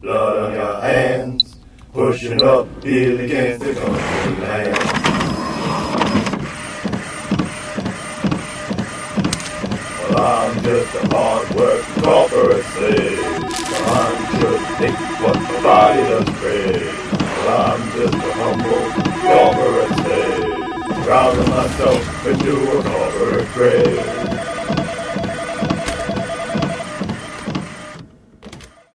blood on your hands, pushing up hill against the country land. Well, I'm just a hard-working corporate slave. I'm just think what my body does crave. Well, I'm just a humble corporate slave, drowning myself into a corporate grave.